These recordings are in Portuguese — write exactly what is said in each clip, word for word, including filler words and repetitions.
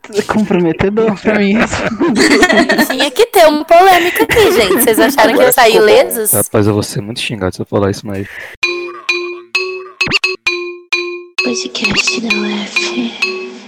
Comprometedor pra mim. Tinha que ter uma polêmica aqui, gente. Vocês acharam que eu saí ilesos? Rapaz, eu vou ser muito xingado se eu falar isso, mas... Podcast da U F.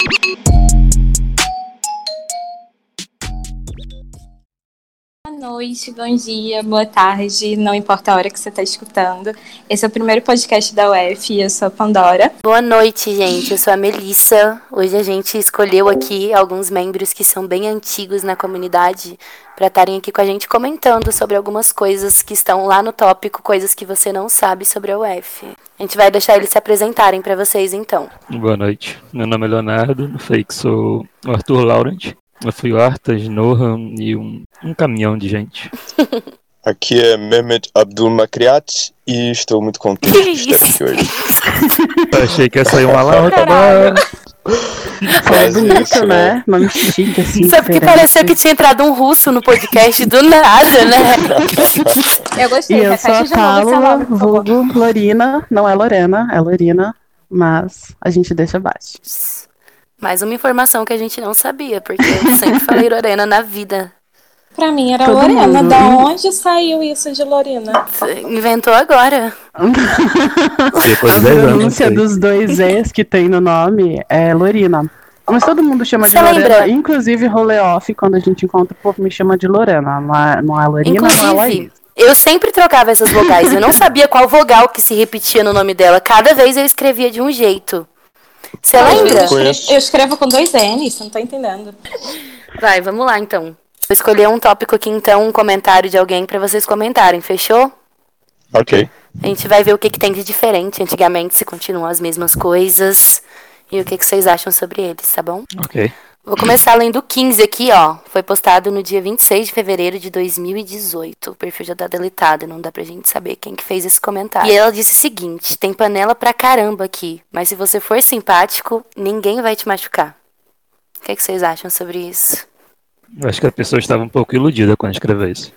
Boa noite, bom dia, boa tarde, não importa a hora que você está escutando. Esse é o primeiro podcast da U F e eu sou a Pandora. Boa noite, gente, eu sou a Melissa. Hoje a gente escolheu aqui alguns membros que são bem antigos na comunidade para estarem aqui com a gente comentando sobre algumas coisas que estão lá no tópico, coisas que você não sabe sobre a U F. A gente vai deixar eles se apresentarem para vocês, então. Boa noite, meu nome é Leonardo, no fake sou o Arthur Laurent. Eu fui o Artas, Nohan e um, um caminhão de gente. Aqui é Mehmet Abdul Makriat e estou muito contente Que de estar isso? aqui hoje. Eu achei que ia sair uma lata, mas... É Mas bonito, isso, né? Nome chique, assim. Sabe que diferente. pareceu que tinha entrado um russo no podcast do nada, né? Eu gostei, E eu sou repete a de novo seu Paula, nome, por favor. vulgo Lorina. Não é Lorena, é Lorina. Mas a gente deixa abaixo. Mais uma informação que a gente não sabia, porque eu sempre falei Lorena na vida. Pra mim era Todo Lorena, mundo. da onde saiu isso de Lorena? Inventou agora. Depois A de dez anos, pronúncia não sei. dos dois Es que tem no nome é Lorina. Mas todo mundo chama de Você Lorena, lembra? inclusive rolê off, quando a gente encontra, o povo me chama de Lorena. Não é, não é Lorina, não é Laís. Inclusive, eu sempre trocava essas vogais. Eu não sabia qual vogal que se repetia no nome dela. Cada vez eu escrevia de um jeito. Você Às lembra? vezes eu, Conheço. escrevo, eu escrevo com dois N's, você não tá entendendo. Vai, vamos lá então. Vou escolher um tópico aqui então, um comentário de alguém pra vocês comentarem, fechou? Ok. A gente vai ver o que, que tem de diferente antigamente, se continuam as mesmas coisas e o que, que vocês acham sobre eles, tá bom? Ok. Vou começar lendo o quinze aqui, ó. Foi postado no dia vinte e seis de fevereiro de dois mil e dezoito. O perfil já tá deletado, não dá pra gente saber quem que fez esse comentário. E ela disse o seguinte: tem panela pra caramba aqui, mas se você for simpático, ninguém vai te machucar. O que, que vocês acham sobre isso? Eu acho que a pessoa estava um pouco iludida quando escreveu isso.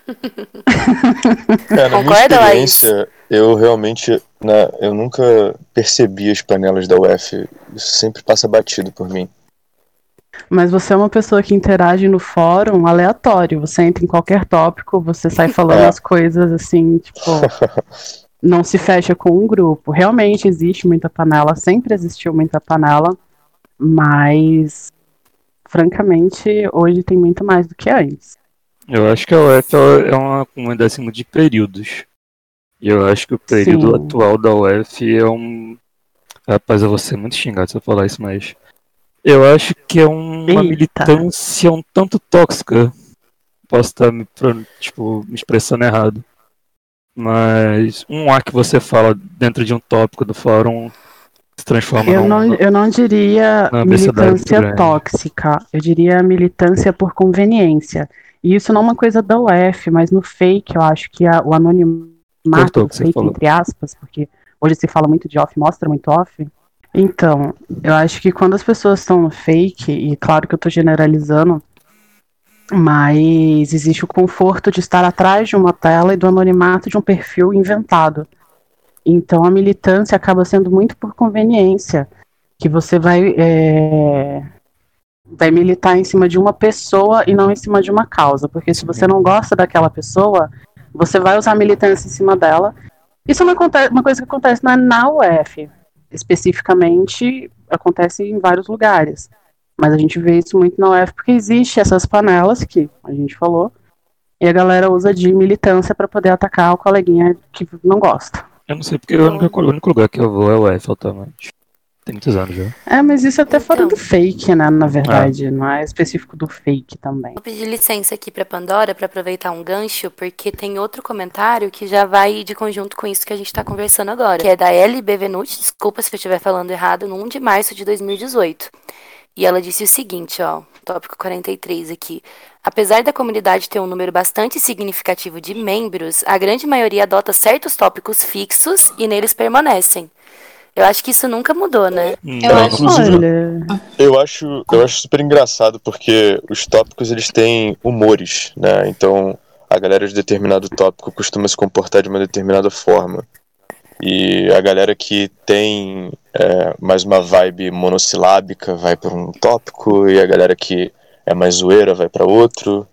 É, na minha Concorda, experiência, eu realmente, né, eu nunca percebi as panelas da U F. Isso sempre passa batido por mim. Mas você é uma pessoa que interage no fórum aleatório. Você entra em qualquer tópico, você sai falando É. as coisas assim, tipo, não se fecha com um grupo. Realmente existe muita panela, sempre existiu muita panela, mas francamente, hoje tem muito mais do que antes. Eu acho que a U F é uma comunidade acima de períodos. E eu acho que o período Sim. atual da U F é um... Rapaz, eu vou ser muito xingado se eu falar isso, mas... Eu acho que é uma Eita. militância um tanto tóxica. Posso estar me, pro- tipo, me expressando errado. Mas um A que você fala dentro de um tópico do fórum se transforma Eu num... não, eu não diria Uma obesidade militância muito grande. tóxica, eu diria militância por conveniência. E isso não é uma coisa da U F, mas no fake eu acho que a- o anonimato Cortou o do que você fake, falou. entre aspas, porque hoje se fala muito de off, mostra muito off. Então, eu acho que quando as pessoas estão no fake, e claro que eu tô generalizando, mas existe o conforto de estar atrás de uma tela e do anonimato de um perfil inventado. Então a militância acaba sendo muito por conveniência, que você vai, é, vai militar em cima de uma pessoa e não em cima de uma causa, porque se você não gosta daquela pessoa, você vai usar a militância em cima dela. Isso é uma, aconte- uma coisa que acontece na, na U F, especificamente acontece em vários lugares, mas a gente vê isso muito na U F porque existe essas panelas que a gente falou, e a galera usa de militância para poder atacar o coleguinha que não gosta. Eu não sei porque o único, o único lugar que eu vou é o U F atualmente. Tem muitos anos já. É, mas isso é até fora Então. do fake, né, na verdade, não é específico do fake também. Vou pedir licença aqui pra Pandora pra aproveitar um gancho, porque tem outro comentário que já vai de conjunto com isso que a gente tá conversando agora, que é da L B Venuti, desculpa se eu estiver falando errado, no primeiro de março de dois mil e dezoito. E ela disse o seguinte, ó, tópico quarenta e três aqui. Apesar da comunidade ter um número bastante significativo de membros, a grande maioria adota certos tópicos fixos e neles permanecem. Eu acho que isso nunca mudou, né? Eu É, acho- inclusive, Olha, eu acho, eu acho super engraçado porque os tópicos eles têm humores, né? Então a galera de determinado tópico costuma se comportar de uma determinada forma. E a galera que tem é, mais uma vibe monossilábica vai para um tópico, e a galera que é mais zoeira vai para outro,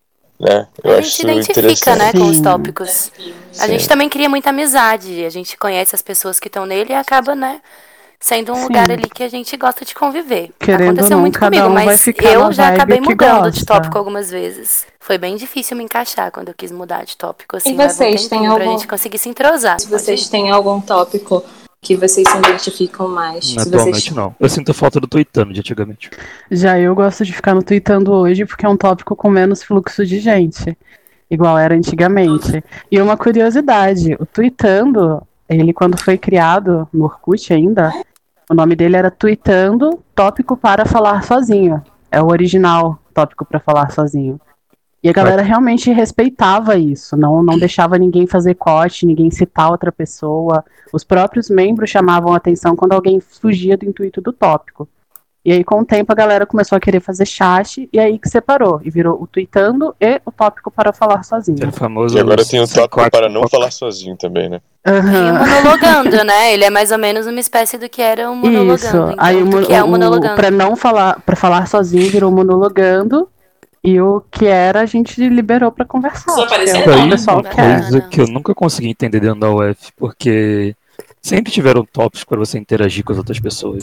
né? Eu A acho gente isso identifica, interessante. né, com os Sim. tópicos. A Sim. gente também cria muita amizade. A gente conhece as pessoas que estão nele e acaba, né, sendo um Sim. lugar ali que a gente gosta de conviver. Querendo ou Aconteceu não, muito cada comigo, um vai mas ficar eu na já vibe acabei que mudando de gosta. tópico algumas vezes. Foi bem difícil me encaixar quando eu quis mudar de tópico, assim, E leva um vocês, tem tempinho pra algum- gente conseguir se entrosar. Se Pode vocês ir. têm algum tópico que vocês se identificam mais. Se Atualmente vocês... não. Eu sinto falta do tweetando de antigamente. Já eu gosto de ficar no tweetando hoje porque é um tópico com menos fluxo de gente, igual era antigamente. E uma curiosidade, o tweetando, ele quando foi criado no Orkut ainda, o nome dele era Tweetando Tópico para Falar Sozinho. É o original tópico para falar sozinho. E a galera realmente respeitava isso, não, não deixava ninguém fazer corte, ninguém citar outra pessoa. Os próprios membros chamavam a atenção quando alguém fugia do intuito do tópico. E aí, com o tempo, a galera começou a querer fazer chat, e aí que separou. E virou o tweetando e o tópico para falar sozinho. É famoso. E agora tem o cinco tópico a para não quatro. falar sozinho também, né? E o Aham. monologando, né? Ele é mais ou menos uma espécie do que era o monologando. Isso. Então, Aí o, do mo- que é o o- monologando. pra não falar, para falar sozinho, virou monologando. E o que era, a gente liberou pra conversar. Só porque apareceu é o Isso que aí o é pessoal uma quer. coisa que eu nunca consegui entender dentro da U F, porque sempre tiveram tópicos para você interagir com as outras pessoas.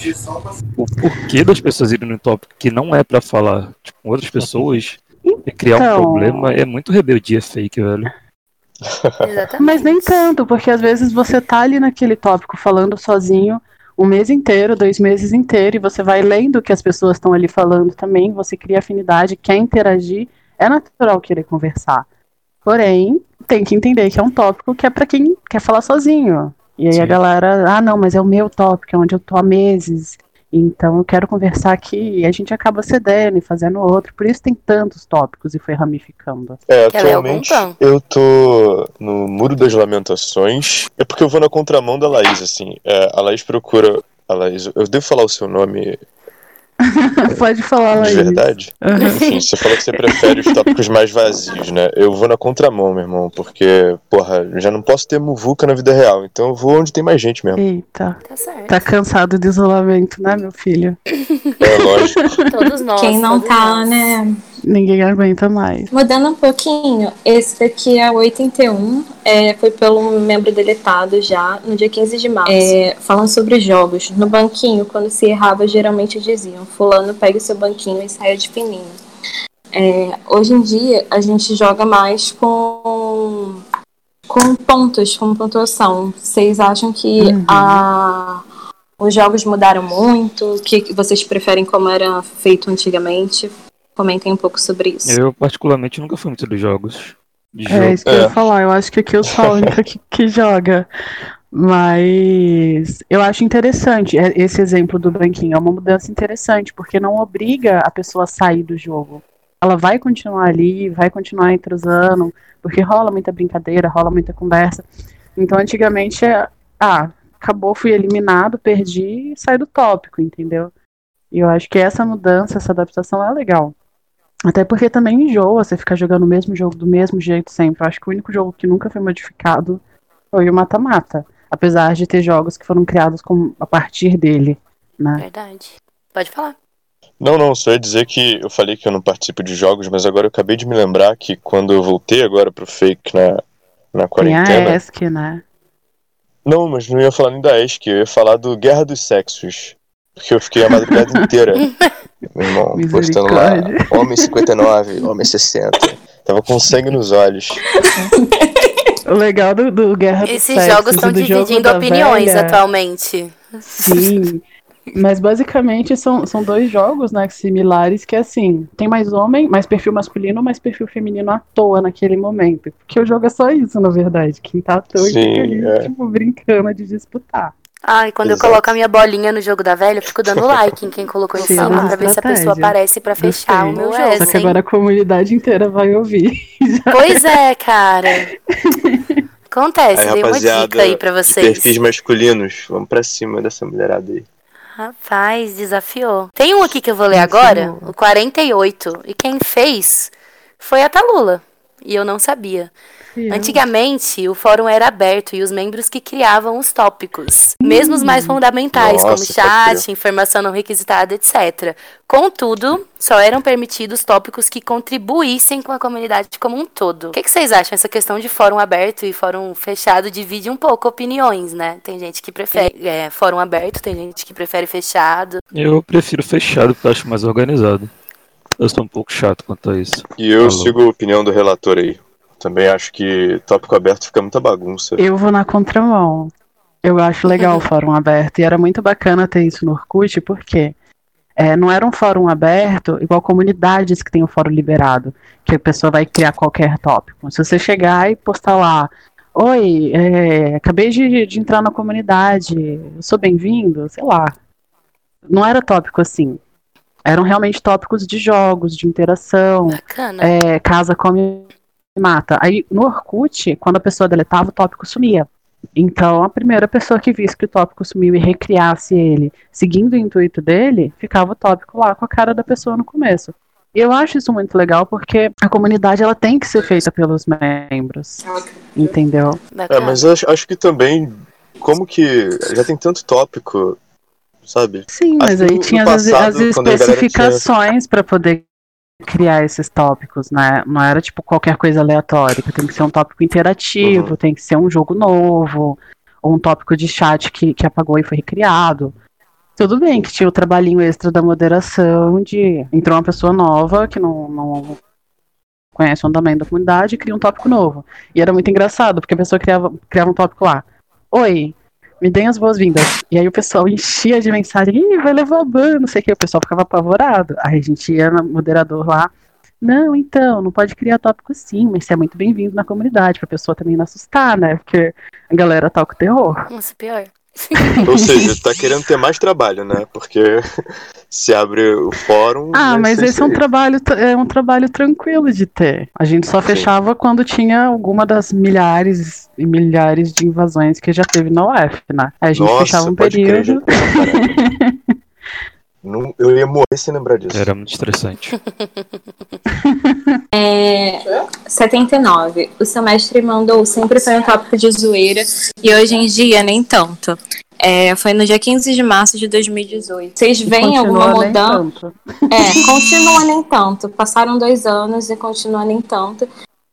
O porquê das pessoas irem no tópico que não é pra falar tipo, com outras pessoas e criar um Então- problema é muito rebeldia fake, velho. Exatamente. Mas nem tanto, porque às vezes você tá ali naquele tópico falando sozinho um mês inteiro, dois meses inteiro, e você vai lendo o que as pessoas estão ali falando também, você cria afinidade, quer interagir, é natural querer conversar. Porém, tem que entender que é um tópico que é pra quem quer falar sozinho. E aí Sim. a galera, ah não, mas é o meu tópico, é onde eu tô há meses, então eu quero conversar aqui, e a gente acaba cedendo e fazendo outro, por isso tem tantos tópicos e foi ramificando. É, Que ela é atualmente algum pão. eu tô no Muro das Lamentações. É porque eu vou na contramão da Laís, assim. É, a Laís procura. A Laís, eu devo falar o seu nome Pode falar, de Laís. verdade? Uhum. Enfim, você falou que você prefere os tópicos mais vazios, né? Eu vou na contramão, meu irmão, porque, porra, eu já não posso ter muvuca na vida real, então eu vou onde tem mais gente mesmo. Eita, Tá certo. tá cansado de isolamento, né, meu filho? É lógico. Todos nós. Quem não todos tá, nós. né? Ninguém aguenta mais. Mudando um pouquinho, esse daqui é o oitenta e um, é, foi pelo membro deletado já, no dia quinze de março. É, falando sobre jogos. No banquinho, quando se errava, geralmente diziam: fulano, pegue o seu banquinho e saia de fininho. É, hoje em dia, a gente joga mais com, com pontos, com pontuação. Vocês acham que Uhum. a, os jogos mudaram muito? O que vocês preferem como era feito antigamente? Comentem um pouco sobre isso. Eu, particularmente, nunca fui muito dos jogos. De É jogo. isso que eu ia É. falar. Eu acho que aqui eu sou a única que, que joga. Mas eu acho interessante é, esse exemplo do banquinho. É uma mudança interessante, porque não obriga a pessoa a sair do jogo. Ela vai continuar ali, vai continuar entrosando, porque rola muita brincadeira, rola muita conversa. Então, antigamente, é, ah, acabou, fui eliminado, perdi e sai do tópico, entendeu? E eu acho que essa mudança, essa adaptação é legal. Até porque também enjoa você ficar jogando o mesmo jogo do mesmo jeito sempre. Eu acho que o único jogo que nunca foi modificado foi o mata-mata. Apesar de ter jogos que foram criados com, a partir dele, né? Verdade. Pode falar. Não, não, só ia dizer que eu falei que eu não participo de jogos, mas agora eu acabei de me lembrar que quando eu voltei agora pro fake na, na Tem a quarentena. ESC, né? Não, mas não ia falar nem da ESC, eu ia falar do Guerra dos Sexos. Porque eu fiquei a madrugada inteira, meu irmão, postando lá, Misericórdia. homem cinquenta e nove, homem sessenta. Tava com sangue nos olhos. O legal do, do Guerra dos Esses Sexos jogos estão e do jogo dividindo da opiniões velha, atualmente. Sim. Mas basicamente são, são dois jogos, né, similares, que assim, tem mais homem, mais perfil masculino, mais perfil feminino à toa naquele momento. Porque o jogo é só isso, na verdade. Quem tá à toa Sim, fica ali, é. tipo, brincando de disputar. Ai, quando Exato. eu coloco a minha bolinha no jogo da velha, eu fico dando like em quem colocou em Sim, cima uma pra ver se a pessoa estratégia. aparece pra fechar Gostei. o meu Só jogo. Só que agora a comunidade inteira vai ouvir. Pois é, cara. Acontece, Aí, dei uma rapaziada, dica aí pra de vocês. perfis masculinos, vamos pra cima dessa mulherada aí. Rapaz, desafiou. Tem um aqui que eu vou ler Desafiou. agora, o quarenta e oito. E quem fez foi a Talula. E eu não sabia. Desafios. Antigamente, o fórum era aberto e os membros que criavam os tópicos, mesmo os mais fundamentais, Nossa, como pode chat, crer. informação não requisitada, etcétera. Contudo, só eram permitidos tópicos que contribuíssem com a comunidade como um todo. O que, que vocês acham? Essa questão de fórum aberto e fórum fechado divide um pouco opiniões, né? Tem gente que prefere é, fórum aberto, tem gente que prefere fechado. Eu prefiro fechado porque eu acho mais organizado. Eu sou um pouco chato quanto a isso. E eu Falou. sigo a opinião do relator aí. Também acho que tópico aberto fica muita bagunça. Eu vou na contramão. Eu acho legal o fórum aberto. E era muito bacana ter isso no Orkut, porque é, não era um fórum aberto igual comunidades que tem o fórum liberado, que a pessoa vai criar qualquer tópico. Se você chegar e postar lá, oi, é, acabei de, de entrar na comunidade, eu sou bem-vindo, sei lá. Não era tópico assim. Eram realmente tópicos de jogos, de interação, Bacana. é, casa, come, mata. Aí no Orkut, quando a pessoa deletava, o tópico sumia. Então a primeira pessoa que visse que o tópico sumiu e recriasse ele, seguindo o intuito dele, ficava o tópico lá com a cara da pessoa no começo. E eu acho isso muito legal porque a comunidade ela tem que ser feita pelos membros, entendeu? É, Bacana. mas eu acho, acho que também, como que já tem tanto tópico, sabe? Sim, Acho mas que aí no- tinha no as, passado, as quando a galera especificações para poder criar esses tópicos, né? Não era tipo qualquer coisa aleatória, tem que ser um tópico interativo, Uhum. tem que ser um jogo novo, ou um tópico de chat que, que apagou e foi recriado. Tudo bem que tinha o trabalhinho extra da moderação de entrou uma pessoa nova que não, não conhece o andamento da comunidade e cria um tópico novo. E era muito engraçado, porque a pessoa criava, criava um tópico lá. Oi, me deem as boas-vindas. E aí o pessoal enchia de mensagem, ih, vai levar ban, não sei o que. O pessoal ficava apavorado. Aí a gente ia no moderador lá. Não, então, não pode criar tópico sim, mas você é muito bem-vindo na comunidade, pra pessoa também não assustar, né? Porque a galera toca o terror. Nossa, pior. Ou seja, tá querendo ter mais trabalho, né? Porque se abre o fórum. Ah, vai mas ser esse isso é um aí. trabalho, é um trabalho tranquilo de ter. A gente só Sim. fechava quando tinha alguma das milhares e milhares de invasões que já teve na U F, né? Aí a gente Nossa, fechava um pode crer, período. já- Não, eu ia morrer sem lembrar disso. Era muito estressante. É, setenta e nove. O semestre mandou sempre foi um tópico de zoeira e hoje em dia nem tanto. É, foi no dia quinze de março de dois mil e dezoito. Vocês veem alguma Continua nem mudança? tanto. É, continua nem tanto. Passaram dois anos e continua nem tanto.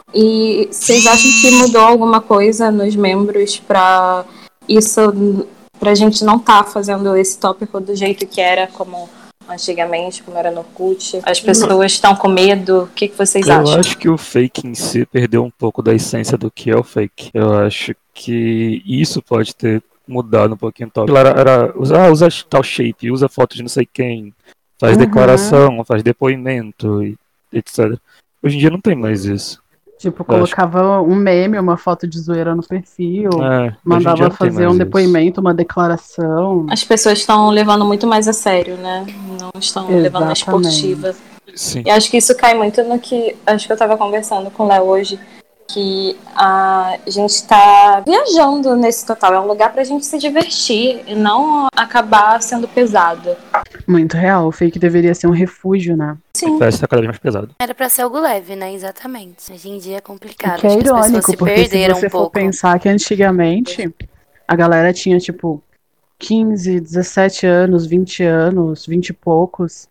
E vocês acham que mudou alguma coisa nos membros pra isso, pra gente não tá fazendo esse tópico do jeito que era, como antigamente, como era no Orkut? As pessoas estão com medo? O que, que vocês Eu acham? acho que o fake em si perdeu um pouco da essência do que é o fake. Eu acho que isso pode ter mudado um pouquinho. Tal. Era, era usa, usa tal shape, usa foto de não sei quem, faz Uhum. declaração, faz depoimento, e etcétera. Hoje em dia não tem mais isso. Tipo, Eu colocava um meme, uma foto de zoeira no perfil, É, hoje em dia mandava não tem fazer mais um isso. depoimento, uma declaração. As pessoas estão levando muito mais a sério, né? Não estão levando a Exatamente. esportiva. Sim. E acho que isso cai muito no que acho que eu tava conversando com o Léo hoje, que a gente tá viajando nesse total. É um lugar pra gente se divertir e não acabar sendo pesado. Muito real, o fake deveria ser um refúgio, né? Sim. Parece que tá cada vez mais pesado. Era pra ser algo leve, né? Exatamente. Hoje em dia é O complicado. que é Acho que as pessoas irônico, se porque se perderam você um for pouco. pensar que antigamente a galera tinha, tipo, quinze, dezessete anos, vinte anos, vinte e poucos,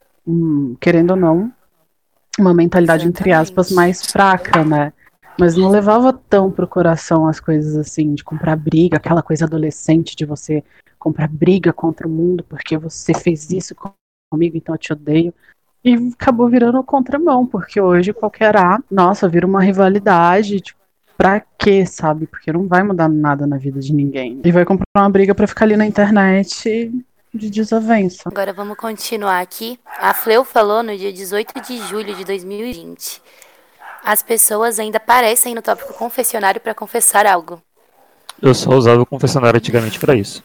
hum, querendo ou não, uma mentalidade, entre aspas, Exatamente. mais fraca, né? Mas não levava tão pro coração as coisas assim, de comprar briga, aquela coisa adolescente de você comprar briga contra o mundo porque você fez isso comigo, então eu te odeio. E acabou virando contramão, porque hoje qualquer A, nossa, vira uma rivalidade, tipo, pra quê, sabe? Porque não vai mudar nada na vida de ninguém. E vai comprar uma briga pra ficar ali na internet de desavença. Agora vamos continuar aqui. A Fleu falou no dia dezoito de julho de dois mil e vinte. As pessoas ainda parecem no tópico confessionário pra confessar algo. Eu só usava o confessionário antigamente pra isso.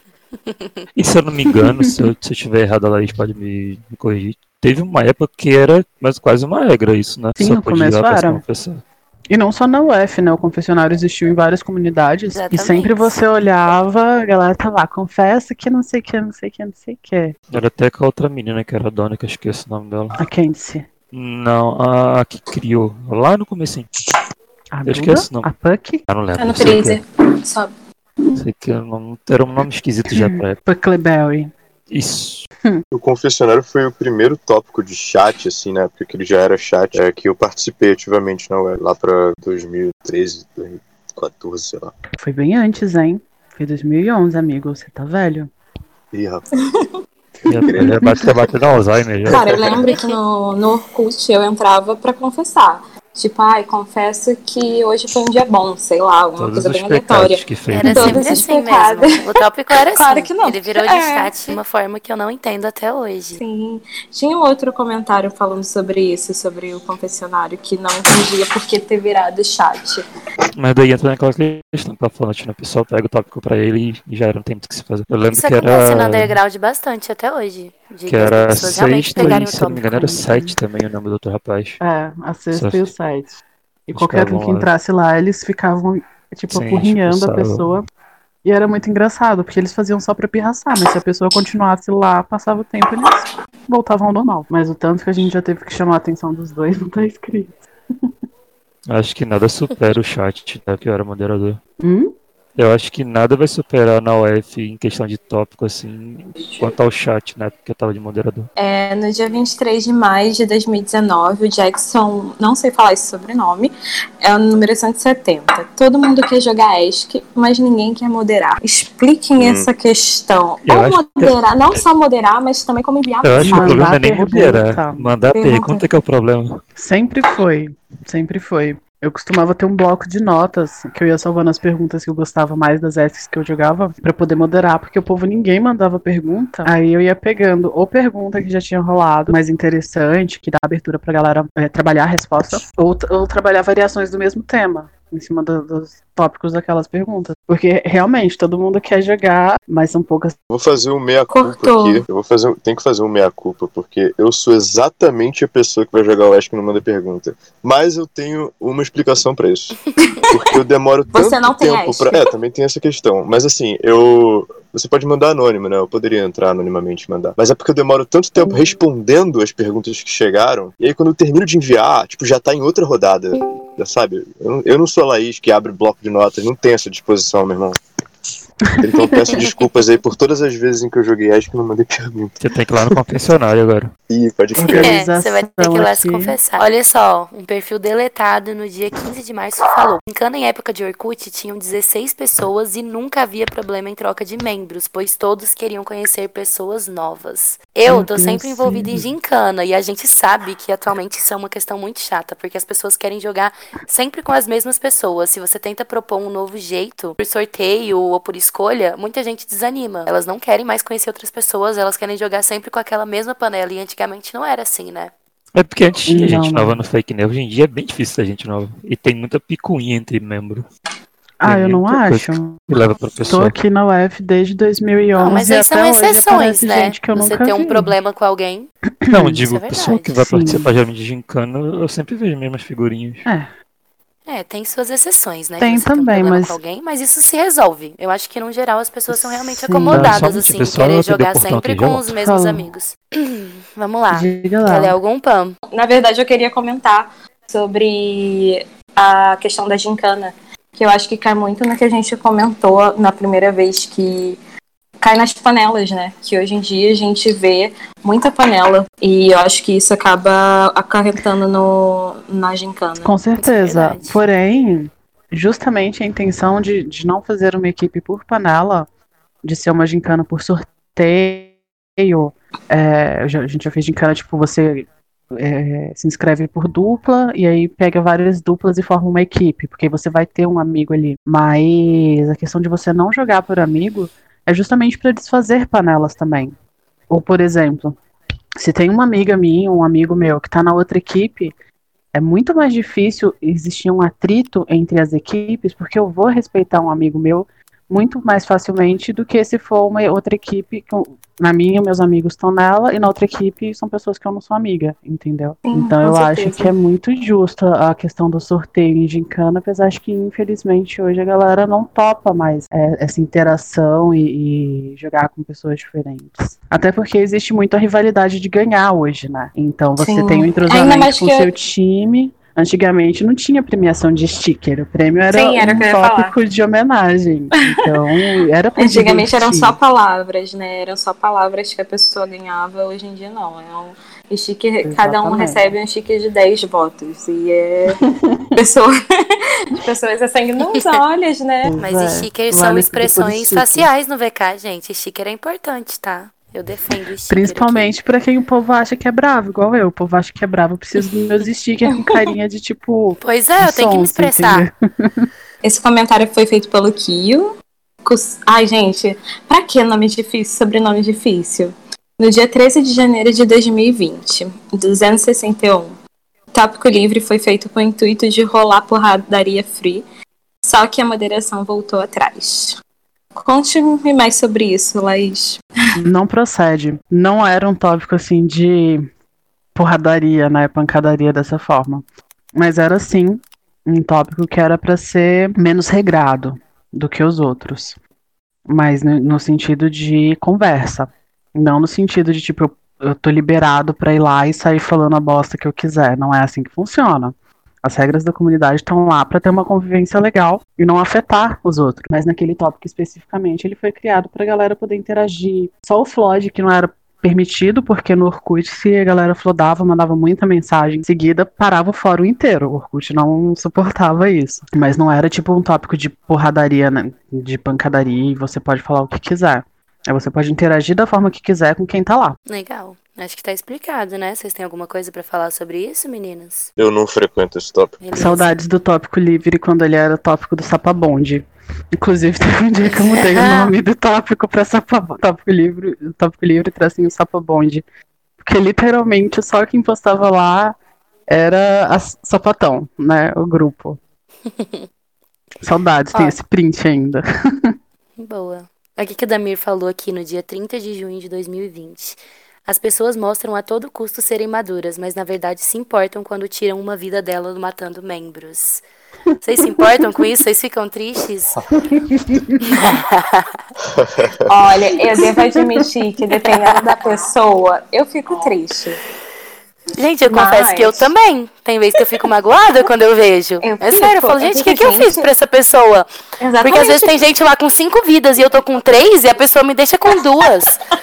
E se eu não me engano, se eu, se eu tiver errado, a Laís pode me, me corrigir. Teve uma época que era mas quase uma regra isso, né? Sim, Só no podia ir começo lá pra se era. confessar. E não só na U F, né? O confessionário existiu em várias comunidades. Exatamente. E sempre você olhava, a galera tava lá, confessa que não sei o que, não sei o que, não sei o que. Era até com a outra menina que era a dona, que eu esqueço o nome dela. A Candice. Não, a que criou, lá no comecinho. A Eu esqueço o nome. A Puck? Ah, não lembro. Tá no sei que freezer. Sobe. é- Sei que era um nome, era um nome esquisito já pra época. Puckleberry. Isso. O confessionário foi o primeiro tópico de chat, assim, na época que ele já era chat, é, que eu participei ativamente na web, lá pra dois mil e treze, dois mil e quatorze, sei lá. Foi bem antes, hein? Foi dois mil e onze, amigo. Você tá velho? Ih, rapaz. Já, já bate, bate no Alzheimer já. Cara, eu lembro que no, no Orkut eu entrava pra confessar. Tipo, ai, confesso que hoje foi um dia bom, sei lá, alguma Todos coisa os bem aleatória. pecados que fez. Era Todos sempre os assim pecados. mesmo. O tópico era assim. Claro que não. Ele virou de É. chat de uma forma que eu não entendo até hoje. Sim. Tinha um outro comentário falando sobre isso, sobre o confessionário, que não entendia por que ter virado chat. Mas daí entra naquela questão que tá falando, né? O pessoal pega o tópico pra ele e já era, não tem muito o que se fazer. Eu lembro Isso que acontece no era. underground bastante até hoje. De Que as era pessoas realmente sexta pegarem e, o se eu não me engano, era tópico. sete também o nome do outro rapaz. É, a sexta Só e o fi- site. E eles qualquer um ficavam que lá. entrasse lá, eles ficavam, tipo, Sim, apurrinhando a expulsavam. pessoa. E era muito engraçado, porque eles faziam só pra pirraçar, mas se a pessoa continuasse lá, passava o tempo, eles voltavam ao normal. Mas o tanto que a gente já teve que chamar a atenção dos dois não tá escrito. Acho que nada supera o chat, né? Que eu era moderador. Hum? Eu acho que nada vai superar na U F em questão de tópico, assim, quanto ao chat, né? Porque eu tava de moderador. É, no dia vinte e três de maio de dois mil e dezenove, o Jackson, não sei falar esse sobrenome, é o número cento e setenta. Todo mundo quer jogar E S C, mas ninguém quer moderar. Expliquem Hum. essa questão. Eu Ou acho que- moderar, não só moderar, mas também como enviar Eu acho que o Mandar problema não é nem pergunta. moderar. Mandar Pergunta. pergunta que é o problema. Sempre foi, sempre foi. Eu costumava ter um bloco de notas que eu ia salvando as perguntas que eu gostava mais das E S Cs que eu jogava pra poder moderar, porque o povo ninguém mandava pergunta. Aí eu ia pegando ou pergunta que já tinha rolado, mais interessante, que dá abertura pra galera é, trabalhar a resposta, ou, ou trabalhar variações do mesmo tema em cima do- dos tópicos daquelas perguntas. Porque realmente todo mundo quer jogar, mas são poucas. Vou fazer um meia-culpa Cortou. aqui. Eu vou fazer, um- tenho que fazer um meia-culpa, porque eu sou exatamente a pessoa que vai jogar o E S C que não manda pergunta. Mas eu tenho uma explicação pra isso. Porque eu demoro tanto Você não tem tempo E S C. pra... É, também tem essa questão. Mas assim, eu... Você pode mandar anônimo, né? Eu poderia entrar anonimamente e mandar. Mas é porque eu demoro tanto tempo respondendo as perguntas que chegaram. E aí quando eu termino de enviar, tipo, já tá em outra rodada. Já sabe? Eu não, eu não sou a Laís que abre bloco de notas. Não tenho essa disposição, meu irmão. Então peço desculpas aí por todas as vezes em que eu joguei E S C que não mandei pergunta. Você tem que ir lá no confessionário agora. Ih, pode crer. É, você vai ter que ir lá se aqui. confessar. Olha só, um perfil deletado no dia quinze de março falou: brincando em época de Orkut, tinham dezesseis pessoas e nunca havia problema em troca de membros, pois todos queriam conhecer pessoas novas. Eu Meu tô Deus, sempre envolvida em sim. gincana e a gente sabe que atualmente isso é uma questão muito chata, porque as pessoas querem jogar sempre com as mesmas pessoas. Se você tenta propor um novo jeito, por sorteio ou por escolha, muita gente desanima. Elas não querem mais conhecer outras pessoas, elas querem jogar sempre com aquela mesma panela e antigamente não era assim, né? É porque antes tinha Não, gente não. nova no fake news. Hoje em dia é bem difícil ter gente nova. E tem muita picuinha entre membros. Ah, eu não muita coisa acho. que leva pra Tô pessoa. aqui na U F desde dois mil e onze Não, mas e aí até são hoje exceções, aparece né? gente que eu Você nunca ter um vi. problema com alguém. Não, Isso digo, é pessoa que verdade. vai Sim. participar geralmente de gincana, eu sempre vejo as mesmas figurinhas. É, É, tem suas exceções, né? Tem de você ter um também, problema mas- com alguém, mas isso se resolve. Eu acho que, no geral, as pessoas são realmente Sim. Tá, só acomodadas, um assim, minutinho, em pessoal, querer eu atender o jogar portão sempre aqui, já com volto. os mesmos Fala. amigos. Vamos lá. diga Quer ler lá. algum, Pam? Na verdade, eu queria comentar sobre a questão da gincana, que eu acho que cai muito no que a gente comentou na primeira vez, que cai nas panelas, né? Que hoje em dia a gente vê muita panela e eu acho que isso acaba acarretando no, na gincana. Com certeza. verdade. Porém, justamente a intenção de, de não fazer uma equipe por panela, de ser uma gincana por sorteio, é, eu já- a gente já fez gincana, tipo, você é, se inscreve por dupla e aí pega várias duplas e forma uma equipe, porque você vai ter um amigo ali. Mas a questão de você não jogar por amigo é justamente para desfazer panelas também. Ou, por exemplo, se tem uma amiga minha, um amigo meu que tá na outra equipe, é muito mais difícil existir um atrito entre as equipes, porque eu vou respeitar um amigo meu muito mais facilmente do que se for uma outra equipe que eu- na minha meus amigos estão nela e na outra equipe são pessoas que eu não sou amiga, entendeu? Sim, Então com eu certeza. acho que é muito justo a questão do sorteio em gincana, apesar de que infelizmente hoje a galera não topa mais é, essa interação e, e jogar com pessoas diferentes. Até porque existe muito a rivalidade de ganhar hoje, né? Então você Sim. tem o Ainda entrosamento mais com o que- seu time, Antigamente não tinha premiação de sticker, o prêmio era Sim, era o um que eu ia tópico falar. de homenagem. Então, era pra Antigamente eram divertir. só palavras, né? Eram só palavras que a pessoa ganhava. Hoje em dia não. É um sticker, cada um Exatamente. recebe um sticker de dez votos. E é pessoa, as pessoas a sangue nos olhos, né? Mas É, stickers vale são tudo por expressões sticker. faciais no V K, gente. Sticker é importante, tá? Eu defendo o sticker Principalmente pra quem o povo acha que é bravo, igual eu. O povo acha que é bravo, eu preciso dos meus stickers com carinha de tipo. aqui. Pois é, eu tenho que me sonso, expressar. entendeu? Esse comentário foi feito pelo Kio. Cus- Ai, gente, pra que nome difícil, sobrenome difícil? No dia treze de janeiro de dois mil e vinte, duzentos e sessenta e um, o tópico livre foi feito com o intuito de rolar porradaria free, só que a moderação voltou atrás. Conte-me mais sobre isso, Laís. Não procede. Não era um tópico assim de porradaria, né? Pancadaria dessa forma. Mas era sim um tópico que era pra ser menos regrado do que os outros. Mas no, no sentido de conversa. Não no sentido de tipo, eu, eu tô liberado pra ir lá e sair falando a bosta que eu quiser. Não é assim que funciona. As regras da comunidade estão lá pra ter uma convivência legal e não afetar os outros. Mas naquele tópico especificamente, ele foi criado pra galera poder interagir. Só o Flood, que não era permitido, porque no Orkut, se a galera flodava, mandava muita mensagem em seguida, parava o fórum inteiro. O Orkut não suportava isso. Mas não era tipo um tópico de porradaria, né? De pancadaria, e você pode falar o que quiser. Aí você pode interagir da forma que quiser com quem tá lá. Legal. Acho que tá explicado, né? Vocês têm alguma coisa pra falar sobre isso, meninas? Eu não frequento esse tópico. Beleza. Saudades do tópico livre quando ele era tópico do Sapabonde. Inclusive, teve um dia que eu mudei o nome do tópico pra Sapabonde. Tópico livre, tópico livre tracinho Sapabonde. Porque literalmente só quem postava lá era a Sapatão, né? O grupo. Saudades, tem Ó. esse print ainda. Boa. O que que o Damir falou aqui no dia trinta de junho de dois mil e vinte? As pessoas mostram a todo custo serem maduras, mas na verdade se importam quando tiram uma vida dela matando membros. Vocês se importam com isso? Vocês ficam tristes? Olha, eu devo admitir que dependendo da pessoa, eu fico triste. Gente, eu Mas- confesso que eu também. Tem vezes que eu fico magoada quando eu vejo. Eu É fico, sério, eu falo, eu gente, o fico, que, que eu gente. fiz pra essa pessoa? Exatamente. Porque às vezes tem gente lá com cinco vidas e eu tô com três e a pessoa me deixa com duas.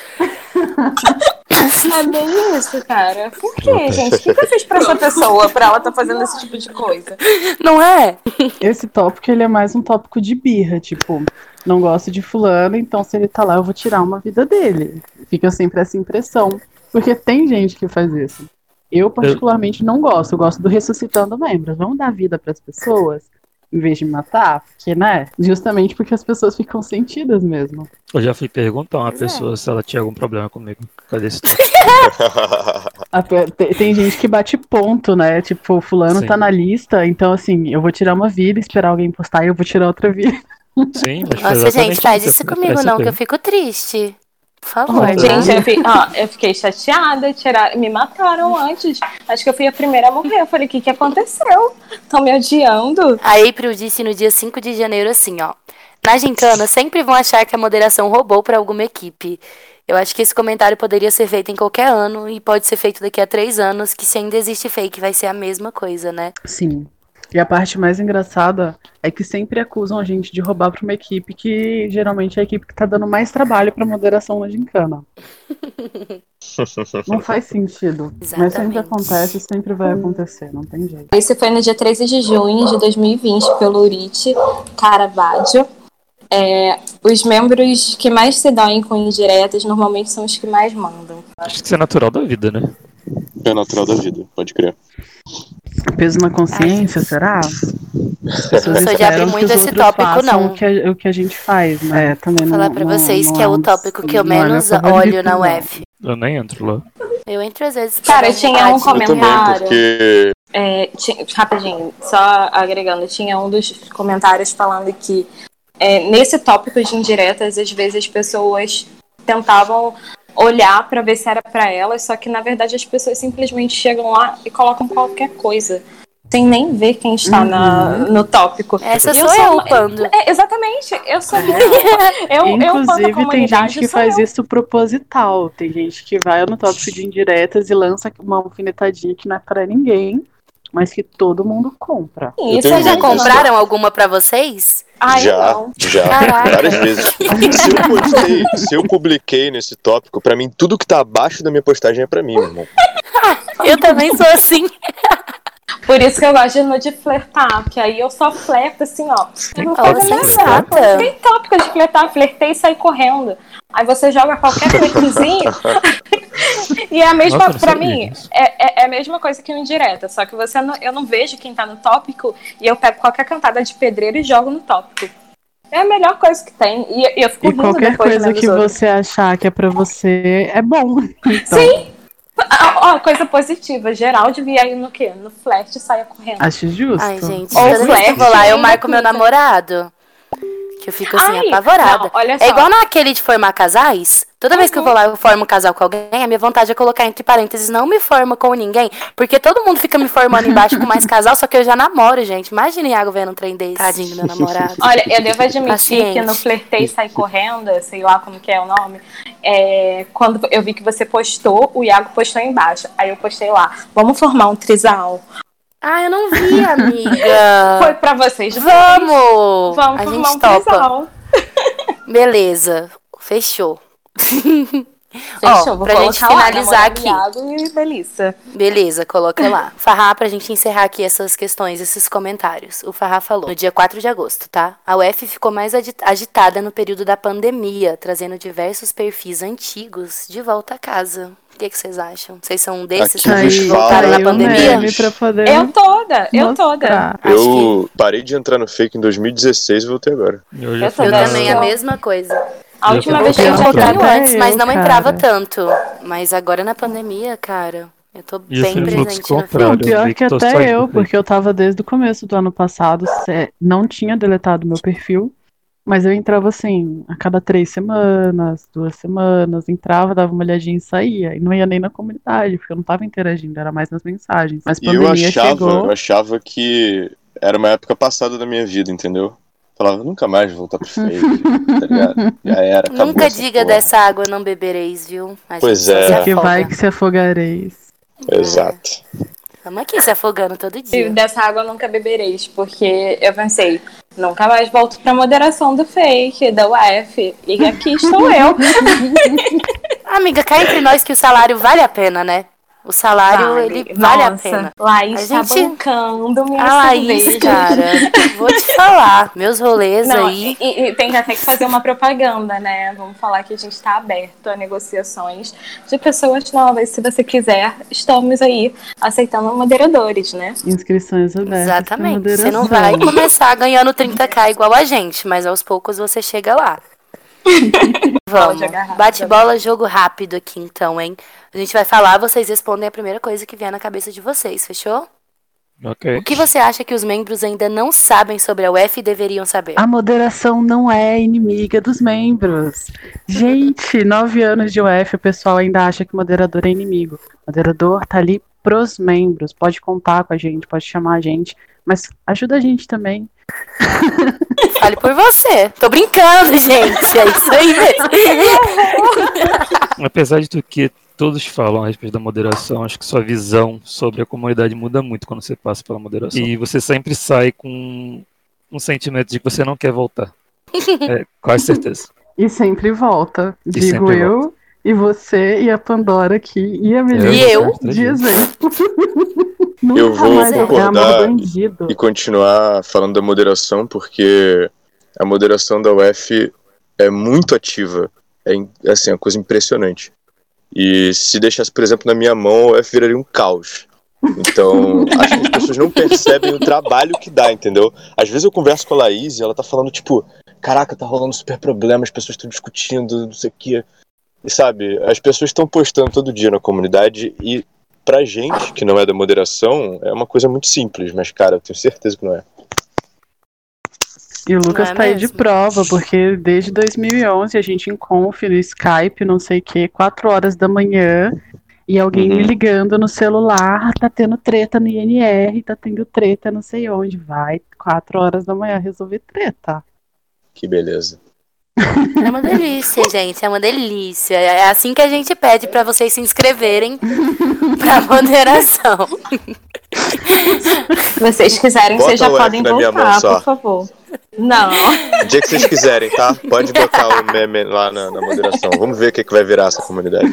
É bem isso, cara. Por quê, gente? O que que eu fiz pra essa pessoa pra ela tá fazendo esse tipo de coisa? Não é? Esse tópico, ele é mais um tópico de birra, tipo, não gosto de fulano, então se ele tá lá, eu vou tirar uma vida dele. Fica sempre essa impressão. Porque tem gente que faz isso. Eu, particularmente, não gosto. Eu gosto do ressuscitando membros. Vamos dar vida pras pessoas, em vez de matar? Porque, né? Justamente porque as pessoas ficam sentidas mesmo. Eu já fui perguntar a uma Pois é. pessoa se ela tinha algum problema comigo. Cadê esse tópico? A pe- te- Tem gente que bate ponto, né? Tipo, fulano Sim. tá na lista, então assim, eu vou tirar uma vida, esperar alguém postar e eu vou tirar outra vida. Sim, mas foi Nossa, exatamente gente, faz eu isso fui comigo atrás não, que dele. eu fico triste. Por favor, Oh, tá? Gente, eu, fi- ó, eu fiquei chateada, tirar, me mataram antes. Acho que eu fui a primeira a morrer. Eu falei, o que que aconteceu? Estão me odiando? A April disse no dia cinco de janeiro assim, ó. Na gincana, sempre vão achar que a moderação roubou pra alguma equipe. Eu acho que esse comentário poderia ser feito em qualquer ano e pode ser feito daqui a três anos, que se ainda existe fake, vai ser a mesma coisa, né? Sim. E a parte mais engraçada é que sempre acusam a gente de roubar pra uma equipe que geralmente é a equipe que tá dando mais trabalho pra moderação na gincana. Não faz sentido. Mas sempre Exatamente. acontece, sempre vai acontecer, não tem jeito. Esse foi no dia treze de junho de dois mil e vinte, pelo Urite Caravaggio. É, os membros que mais se doem com indiretas normalmente são os que mais mandam. Acho que isso é natural da vida, né? É natural da vida, pode crer. Peso na consciência, será? As pessoas Eu sou de esperam abrir que muito os esse outros tópico, façam não. O que, a, o que a gente faz, né? É, também Vou falar não, pra não- vocês não que é é o um- tópico que eu não é meu menos favorito, olho na não. U F. Eu nem entro lá. Eu entro às vezes. Cara, pra tinha dar um vontade. Eu também, comentário. porque É, ti- rapidinho, só agregando, tinha um dos comentários falando que é, nesse tópico de indiretas, às vezes as pessoas tentavam olhar pra ver se era pra elas, só que na verdade as pessoas simplesmente chegam lá e colocam qualquer coisa, sem nem ver quem está na, no tópico. Essa E sou eu, uma- upando. É, exatamente, eu sou eu, eu, eu quanto a Inclusive, tem comunidade, gente que sou faz eu. isso proposital. Tem gente que vai no tópico de indiretas e lança uma alfinetadinha que não é pra ninguém. mas que todo mundo compra. Sim, Eu isso tenho é Vocês já medo. compraram alguma pra vocês? Ai, já, não. já, Caraca. várias vezes. Se eu postei, se eu publiquei nesse tópico, pra mim, tudo que tá abaixo da minha postagem é pra mim, meu irmão. Eu também sou assim. Por isso que eu gosto de, de flertar, porque aí eu só flerto assim, ó. Eu não Ó, faço nada. sensata. Tem tópico de flertar, flertei e sair correndo. Aí você joga qualquer flertezinho. E é a mesma, Nossa, eu não pra sabia mim, disso. é, é, é a mesma coisa que uma indireta. Só que você não, eu não vejo quem tá no tópico e eu pego qualquer cantada de pedreiro e jogo no tópico. É a melhor coisa que tem. E, e eu fico E rindo qualquer depois coisa vendo que os outros. você achar que é pra você é bom. Então, Sim! Ó, ó, coisa positiva. Geral devia ir no quê? No flash e saia correndo. acho justo. Ai, gente, Ou toda vez que eu vou lá, eu flash, marco meu ainda namorado. Que eu fico assim, Ai, apavorada. não, olha É só. igual naquele de formar casais. Toda vez que eu vou lá, eu formo um casal com alguém, a minha vontade é colocar entre parênteses, não me formo com ninguém, porque todo mundo fica me formando embaixo com mais casal, só que eu já namoro, gente. Imagina o Iago vendo um trem desse. Tadinho do meu namorado. Olha, eu devo admitir Paciente. que no Flertei Sai Correndo, sei lá como que é o nome, é, quando eu vi que você postou, o Iago postou embaixo. Aí eu postei lá, vamos formar um trisal. Ah, eu não vi, amiga. Foi pra vocês dois. Vamos! Vamos A formar gente um topa. trisal. Beleza, fechou. Fechou, Ó, vou pra gente colocar lá, finalizar namorado aqui. Iago e Melissa. Beleza, coloca lá. Farrá, pra gente encerrar aqui essas questões, esses comentários. O Farrá falou, no dia quatro de agosto, tá? A U F ficou mais agi- agitada no período da pandemia, trazendo diversos perfis antigos de volta a casa. O que, que vocês acham? Vocês são um desses Aqui também vos que fala voltaram na eu pandemia? Meme pra poder Eu toda, eu toda. mostrar. Acho Eu parei de entrar no fake em dois mil e dezesseis e voltei agora. Eu já Eu fui Eu também. na- também, a Nossa. mesma coisa. A Eu última fui vez que Eu eu voltando um entrei pouquinho até antes, mas eu, não cara. entrava tanto. Mas agora na pandemia, cara, eu tô E eu bem fui no fluxo presente no contrário. Não, fake. pior vi que que tô até saindo eu, do fake. porque eu tava desde o começo do ano passado, cê- não tinha deletado meu perfil, mas eu entrava assim, a cada três semanas, duas semanas, entrava, dava uma olhadinha e saía. E não ia nem na comunidade, porque eu não tava interagindo, era mais nas mensagens. Mas E eu pandemia achava, chegou. eu achava que era uma época passada da minha vida, entendeu? Falava, nunca mais vou voltar pro fake, tá ligado? Já era, acabou Nunca essa diga porra. dessa água não bebereis, viu? A Pois gente só é. se Porque vai afoga. que se afogareis. Exato. Estamos aqui se afogando todo E dia. dessa água nunca bebereis, porque eu pensei, nunca mais volto pra moderação do fake, da U F. E aqui estou eu. Amiga, cá entre nós que o salário vale a pena, né? O salário, ele vale a Nossa, pena. Laís A tá gente- bancando minha A Laís, cerveja. cara, vou te falar. Meus rolês Não, aí. e, e tem até que fazer uma propaganda, né? Vamos falar que a gente está aberto a negociações de pessoas novas. Se você quiser, estamos aí aceitando moderadores, né? Inscrições abertas. Exatamente. pra Você não moderação. vai começar ganhando trinta k igual a gente, mas aos poucos você chega lá. Vamos. jogar rápido. Bate bola, jogo rápido aqui então, hein? A gente vai falar, vocês respondem a primeira coisa que vier na cabeça de vocês, fechou? Ok. O que você acha que os membros ainda não sabem sobre a U F e deveriam saber? A moderação não é inimiga dos membros. Gente, nove anos de U F, o pessoal ainda acha que moderador é inimigo. Moderador tá ali pros membros. Pode contar com a gente, pode chamar a gente, mas ajuda a gente também. Fale por você. Tô brincando, gente. É isso aí mesmo. Apesar de tudo que todos falam a respeito da moderação, acho que sua visão sobre a comunidade muda muito quando você passa pela moderação. E você sempre sai com um sentimento de que você não quer voltar. É, quase certeza. E sempre volta. E Digo sempre eu, volta. e você, e a Pandora aqui, e a Melissa. E eu. De exemplo. Nunca Eu vou mais é amor concordar bandido. E continuar falando da moderação, porque a moderação da U F é muito ativa. É in- assim, uma coisa impressionante. E se deixasse, por exemplo, na minha mão, a U F viraria um caos. Então, acho que as pessoas não percebem o trabalho que dá, entendeu? Às vezes eu converso com a Laís e ela tá falando, tipo, caraca, tá rolando super problema, as pessoas estão discutindo, não sei o quê. E sabe, as pessoas estão postando todo dia na comunidade e pra gente, que não é da moderação, é uma coisa muito simples, mas, cara, eu tenho certeza que não é. E o Lucas Não é tá aí de mesmo? prova, porque desde dois mil e onze a gente em conf, no Skype, não sei o que, quatro horas da manhã, e alguém Uhum. me ligando no celular, tá tendo treta no I N R, tá tendo treta não sei onde. Vai, quatro horas da manhã resolver treta. Que beleza. É uma delícia, gente. É uma delícia. É assim que a gente pede pra vocês se inscreverem pra moderação. Se vocês quiserem, Bota vocês já o F podem na minha voltar, mão só. por favor. Não. O dia que vocês quiserem, tá? Pode botar o meme lá na, na moderação. Vamos ver o que, que vai virar essa comunidade.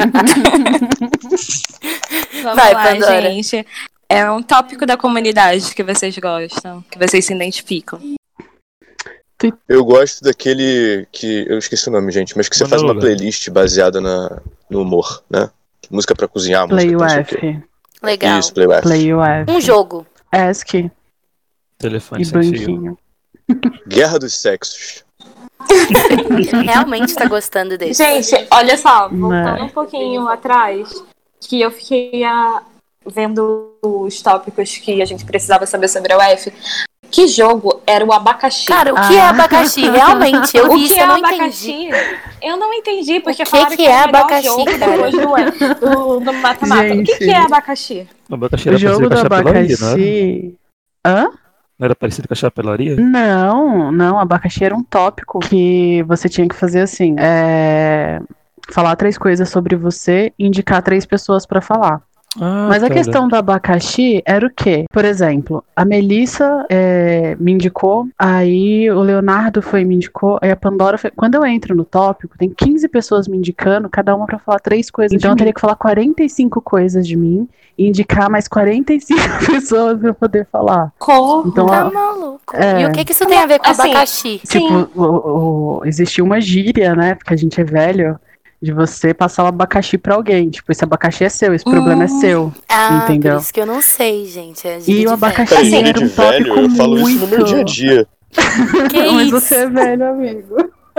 Vamos Vai, lá, Pandora. gente. É um tópico da comunidade que vocês gostam, que vocês se identificam. Eu gosto daquele que... Eu esqueci o nome, gente. Mas que você Manda faz uma logo. playlist baseada na, no humor, né? Música pra cozinhar, música Play o pra não sei o quê. F. Legal. Isso, Play o F. Play o F. Um jogo. Ask Telefone e sem fio. banquinho. Guerra dos Sexos. Realmente tá gostando desse. Gente, olha só, voltando Não. um pouquinho atrás, que eu fiquei ah, vendo os tópicos que a gente precisava saber sobre a U F. Que jogo era o abacaxi? Cara, o que é Ah. abacaxi? Realmente, eu o vi que isso, é eu não abacaxi? entendi. Eu não entendi, porque O que falaram que que, é era o melhor abacaxi, jogo cara? depois do, do, do mata-mata. O que, Gente. que é abacaxi? O abacaxi O era jogo parecido do com a chapelaria, não era? abacaxi. Hã? Não era parecido com a chapelaria? Não, não, abacaxi era um tópico que você tinha que fazer assim, é, falar três coisas sobre você e indicar três pessoas pra falar. Ah, Mas a tá, questão do abacaxi era o quê? Por exemplo, a Melissa é, me indicou, aí o Leonardo foi e me indicou, aí a Pandora foi... Quando eu entro no tópico, tem quinze pessoas me indicando, cada uma pra falar três coisas. Então eu teria que falar quarenta e cinco coisas de mim e indicar mais quarenta e cinco pessoas pra eu poder falar. Como? Então, Tá a- maluco. é. E o que que isso tem a ver com Assim, abacaxi? Tipo, o, o, existiu uma gíria, né? Porque a gente é velho, de você passar o abacaxi pra alguém. Tipo, esse abacaxi é seu, esse problema é Hum. seu. Ah, entendeu? por isso que eu não sei, gente. É E gíria o de abacaxi Peraí, Assim, gíria era de um tópico velho, eu falo isso no meu muito- dia a dia. velho. Que Mas isso? você é velho, amigo.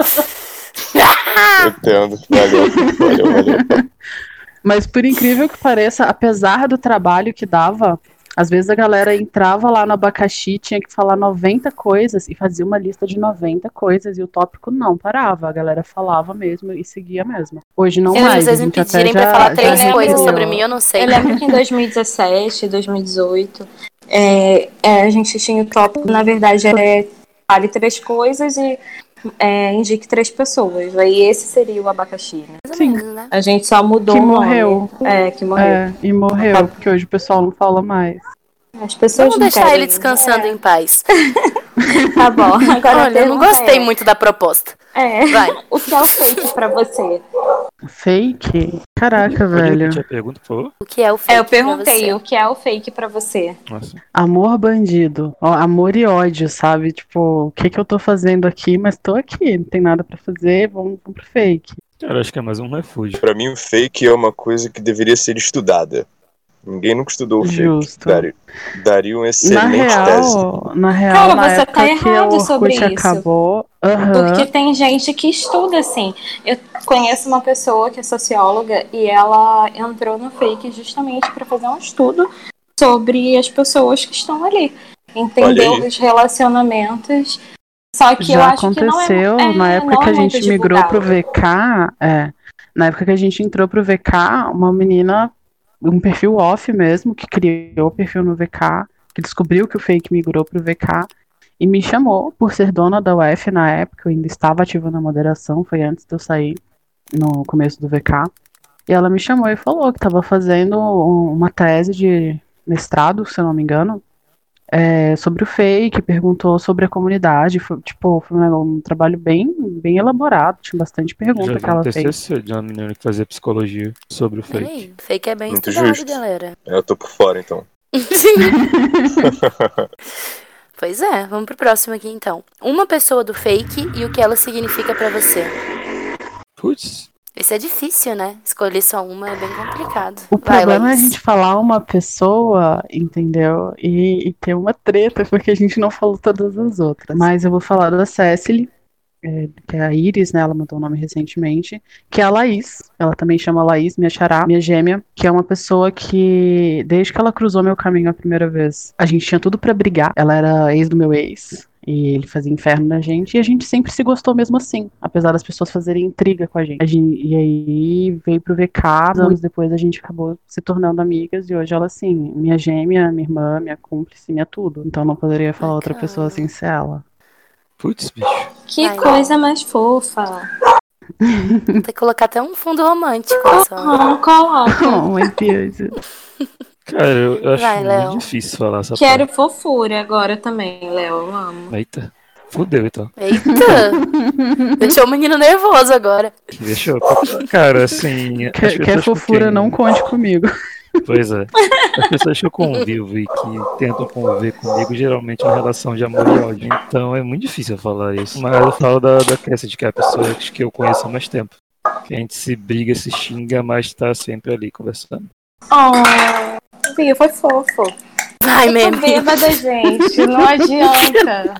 Entendo. Valeu, valeu, valeu. Mas por incrível que pareça, apesar do trabalho que dava, às vezes a galera entrava lá no abacaxi, tinha que falar noventa coisas e fazia uma lista de noventa coisas e o tópico não parava. A galera falava mesmo e seguia mesmo. Hoje não Se mais. vocês a me gente até pedirem pra já- falar já três lembro- coisas recriou. sobre mim, eu não sei. Eu lembro que em dois mil e dezessete, dois mil e dezoito, é, é, a gente tinha o tópico, na verdade, é fale três coisas e é, indique três pessoas. Aí esse seria o abacaxi, né? Mais ou Sim. menos, né? A gente só mudou Que o nome. morreu. É, que morreu. É, e morreu, porque hoje o pessoal não fala mais. As pessoas Vamos não deixar querem. ele descansando É, em paz. Tá bom. Agora a Olha, eu não pergunta gostei é, muito da proposta. É, Vai. o que é o fake pra você? Fake? Caraca, Pode velho. repetir a pergunta, por favor? O que é o fake É, eu pra perguntei você? o que é o fake pra você. Nossa. Amor bandido. Ó, amor e ódio, sabe? Tipo, o que que eu tô fazendo aqui? Mas tô aqui, não tem nada pra fazer, vamos, vamos pro fake. Cara, acho que é mais um refúgio. Pra mim, o fake é uma coisa que deveria ser estudada. Ninguém nunca estudou o fake. Justo. Daria, daria uma Na excelente tese. real, na real, Cara, na você época tá que o errado Orkut sobre isso. acabou, aham, Porque tem gente que estuda assim. Eu conheço uma pessoa que é socióloga e ela entrou no fake justamente para fazer um estudo sobre as pessoas que estão ali. Entender Olha aí. os relacionamentos. Só que eu já acho que não é, aconteceu é, na época não que é a muito gente migrou pro divulgado. V K, é, na época que a gente entrou pro V K, uma menina, um perfil off mesmo, que criou o perfil no V K, que descobriu que o fake migrou pro V K, e me chamou por ser dona da U F na época, eu ainda estava ativa na moderação, foi antes de eu sair no começo do V K, e ela me chamou e falou que estava fazendo um- uma tese de mestrado, se eu não me engano, é, sobre o fake, perguntou sobre a comunidade, foi, tipo, foi um, um trabalho bem, bem elaborado, tinha bastante Já pergunta vi que um ela fez. T C C de uma menina que fazia psicologia sobre o fake. Peraí, fake é bem Muito estudado, justo. galera. Eu tô por fora, então. Pois é, vamos pro próximo aqui então. Uma pessoa do fake e o que ela significa pra você. Putz, Esse é difícil, né? Escolher só uma é bem complicado. O Vai, problema é a Laís. gente falar uma pessoa, entendeu? E, e ter uma treta, porque a gente não falou todas as outras. Mas eu vou falar da Cecily, é, que é a Iris, né? Ela mudou o nome recentemente, que é a Laís. Ela também chama Laís, minha xará, minha gêmea, que é uma pessoa que, desde que ela cruzou meu caminho a primeira vez, a gente tinha tudo pra brigar. Ela era ex do meu ex. E ele fazia inferno na gente, e a gente sempre se gostou mesmo assim, apesar das pessoas fazerem intriga com a gente. A gente- e aí veio pro V K, anos depois a gente acabou se tornando amigas, e hoje ela, assim, minha gêmea, minha irmã, minha cúmplice, minha tudo. Então não poderia falar outra Bacana. pessoa sem ser ela. putz, bicho. Que Ai, coisa mais fofa. Tem que colocar até um fundo romântico nessa hora. Aham, coloca. Oh, meu Deus. Cara, eu, eu acho Vai, muito Léo. difícil falar essa Quero parte. fofura agora também, Léo. Eu amo. Eita, fudeu então. Eita! Deixou o menino nervoso agora. Deixa eu. Cara, assim. as Quer, quer pessoas com fofura, quem- não conte comigo. Pois é. As pessoas que eu convivo e que tentam conviver comigo, geralmente é uma relação de amor e ódio. Então é muito difícil eu falar isso. Mas eu falo da, da Cassidy, que é a pessoa que eu conheço há mais tempo. Que a gente se briga, se xinga, mas tá sempre ali conversando. Oh, Bia, foi fofo. Vai, Eu tô meme. bêbada, gente. Não adianta.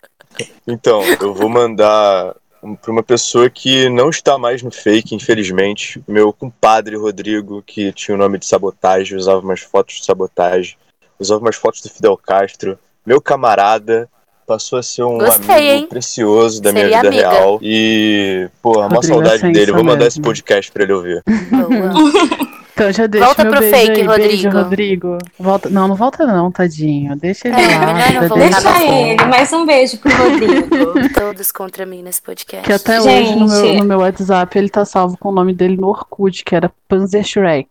Então, eu vou mandar um- pra uma pessoa que não está mais no fake, infelizmente. Meu compadre Rodrigo, que tinha o nome de Sabotagem, usava umas fotos de sabotagem, usava umas fotos do Fidel Castro. Meu camarada passou a ser um Gostei, amigo hein? precioso da minha Seria vida amiga. real. E, porra, uma Rodrigo é saudade dele. sensa Vou mandar mesmo. esse podcast pra ele ouvir. Boa. Então já deixa Volta meu pro beijo fake, aí. Beijo, Rodrigo. Rodrigo. Volta... Não, não volta não, tadinho. Deixa ele É, lá. melhor não vida voltar, dele Deixa não. tá boa. ele. Mais um beijo pro Rodrigo. Todos contra mim nesse podcast. Que até Gente. hoje no meu, no meu WhatsApp ele tá salvo com o nome dele no Orkut, que era Panzer Shrek.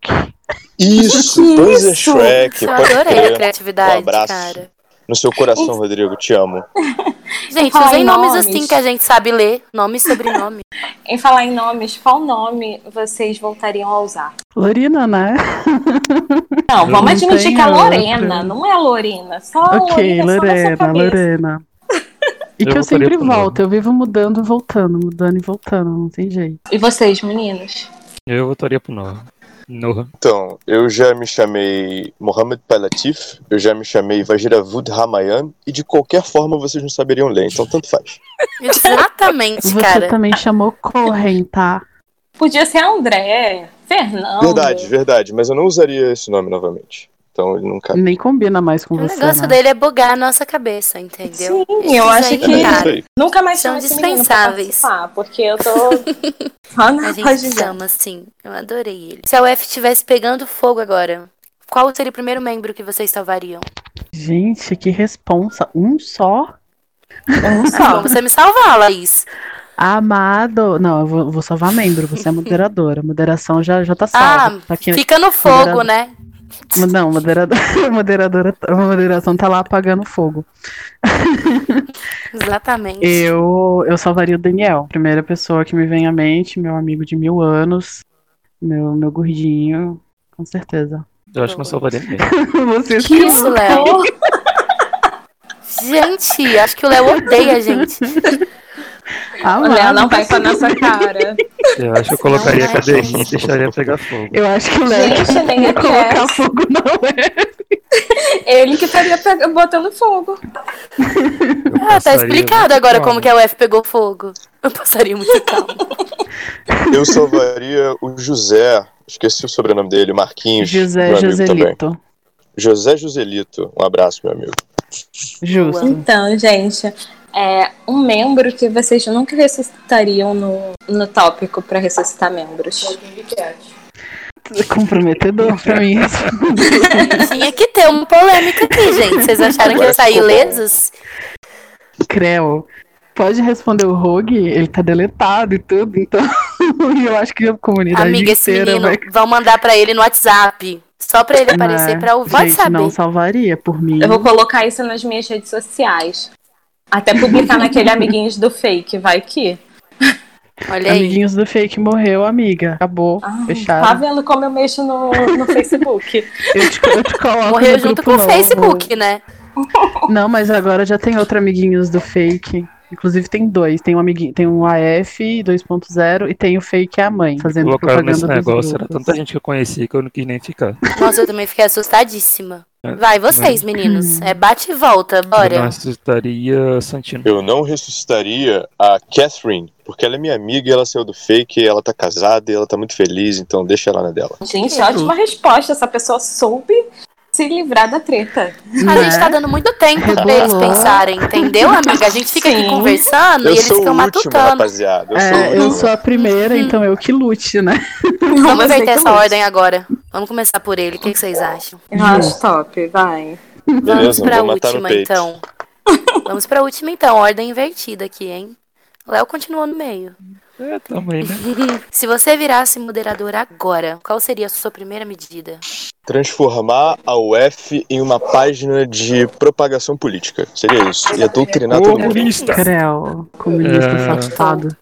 Isso, Que Panzer isso? Shrek, Eu pode adorei a crer. Um criatividade, abraço cara. no seu coração, Rodrigo, te amo. Gente, Falar usem em nomes nomes. assim que a gente sabe ler. Nome e sobrenome. Em falar em nomes, qual nome vocês voltariam a usar? Lorina, né? Não, Eu vamos não admitir que é tenho Lorena, outra. não é Lorena. Só Ok, Lorena, só na sua Lorena, cabeça. Lorena. E Eu que eu votaria sempre pro Noah. volto, eu vivo mudando e voltando, mudando e voltando, não tem jeito. E vocês, meninos? Eu votaria pro Noah. Noah. Então, eu já me chamei Mohamed Palatif, eu já me chamei Vajiravud Ramayan, e de qualquer forma vocês não saberiam ler, então tanto faz. Exatamente, Você cara. também chamou Corren, tá? Podia ser André, Fernando. Verdade, verdade, mas eu não usaria esse nome novamente. Então ele não cabe. Nem combina mais com O você, negócio né? dele é bugar a nossa cabeça, entendeu? Sim, eu acho aí, que- É, cara, isso aí. Nunca mais São chama esse menino pra dispensáveis. participar, porque eu tô só na A gente página. chama assim. Eu adorei ele. Se a U F estivesse pegando fogo agora, qual seria o primeiro membro que vocês salvariam? Gente, que responsa. Um só? Um Ah, só. bom, você me salvar, Laís. Amado. Não, eu vou, vou salvar membro, você é moderadora. Moderação já, já tá salva. Ah, Tá aqui- fica no fogo, moderado- né? Não, moderadora, moderadora, a moderação tá lá apagando fogo. Exatamente. Eu, eu salvaria o Daniel. Primeira pessoa que me vem à mente, meu amigo de mil anos, meu, meu gordinho, com certeza. Eu acho que não salvaria ninguém. Vocês Que isso, Léo? Gente, acho que o Léo odeia a gente. Ah, O Léo não mano, vai com a nossa cara. Eu acho que eu colocaria a Não é. cadeirinha e deixaria pegar fogo. Eu acho que o Léo Gente, nem ia é colocar Cass. fogo, não é? Ele que estaria pega- botando fogo. Eu Ah, tá passaria explicado muito agora calmo. como que a U F pegou fogo. Eu passaria muito calmo. Eu salvaria o José, esqueci o sobrenome dele, Marquinhos, José meu amigo também. Joselito. José Joselito, um abraço, meu amigo. Justo. Então, gente, é um membro que vocês nunca ressuscitariam no, no tópico pra ressuscitar membros. Comprometedor pra mim. Tinha que ter uma polêmica aqui, gente. Vocês acharam que Agora eu saí ficou bom. ilesos? Creu. Pode responder o Rogue? Ele tá deletado e tudo, então eu acho que a comunidade Amiga, esse inteira menino, vai... vão mandar pra ele no WhatsApp. Só pra ele aparecer É, pra ouvir. Pode gente, saber. não salvaria por mim. Eu vou colocar isso nas minhas redes sociais. Até publicar naquele amiguinhos do fake, vai que. Olha aí. Amiguinhos do fake morreu, amiga. Acabou, Ah, fecharam. tá vendo como eu mexo no, no Facebook? Eu te, eu te coloco Morreu no junto grupo com o novo. Facebook, né? Não, mas agora já tem outro amiguinhos do fake. Inclusive tem dois. Tem um amiguinho, tem um A F dois ponto zero e tem o fake a mãe, fazendo Colocaram propaganda nesse dos negócio, era grupos. tanta gente que eu conhecia que eu não quis nem ficar. Nossa, eu também fiquei assustadíssima. É, Vai, vocês, meninos. É bate e volta, Eu não bora. ressuscitaria Santino. Eu não ressuscitaria a Catherine, porque ela é minha amiga e ela saiu do fake, e ela tá casada e ela tá muito feliz, então deixa ela na dela. Gente, ótima resposta. Essa pessoa soube se livrar da treta. A gente tá dando muito tempo pra eles Rebolou. pensarem, entendeu, amiga? A gente fica aqui Sim. conversando Eu e eles sou o ficam último, matutando. rapaziada. Eu sou o É, eu último. sou a primeira, então eu que lute, né? Vamos Você inverter que essa lute. ordem agora. Vamos começar por ele. O que, que vocês acham? Eu acho top, vai. Vamos Beleza, pra vou matar no última, peito. então. Vamos pra última, então. Ordem invertida aqui, hein? O Léo continuou no meio. É, também, né? Se você virasse moderador agora, qual seria a sua primeira medida? Transformar a U F em uma página de propagação política. Seria isso. Ia doutrinar todo mundo. Comunista! Creu, comunista É. safado.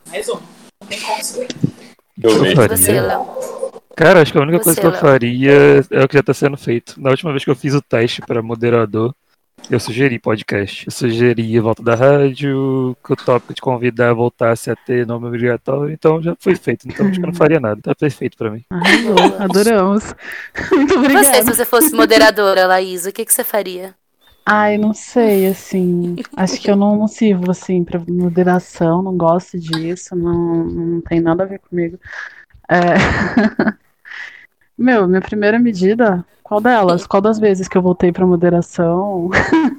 Eu Eu mesmo. faria. Você, Léo. Cara, acho que a única Você, coisa que eu Léo. faria é o que já tá sendo feito. Na última vez que eu fiz o teste pra moderador, eu sugeri podcast. Eu sugeri a volta da rádio, que o tópico de convidar voltasse a ter nome obrigatório, então já foi feito. Então acho que eu não faria nada. Tá perfeito pra mim. Arrasou, Boa. adoramos. Muito E você, obrigada. se você fosse moderadora, Laís, o que, que você faria? Ai, não sei, assim. Acho que eu não, não sirvo, assim, pra moderação, não gosto disso, não, não tem nada a ver comigo. É... Meu, minha primeira medida, qual delas? Qual das vezes que eu voltei pra moderação?